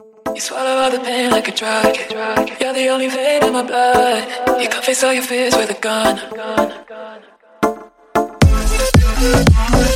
You swallow all the pain like a drug. You're the only vein in my blood. You can face all your fears with a gun.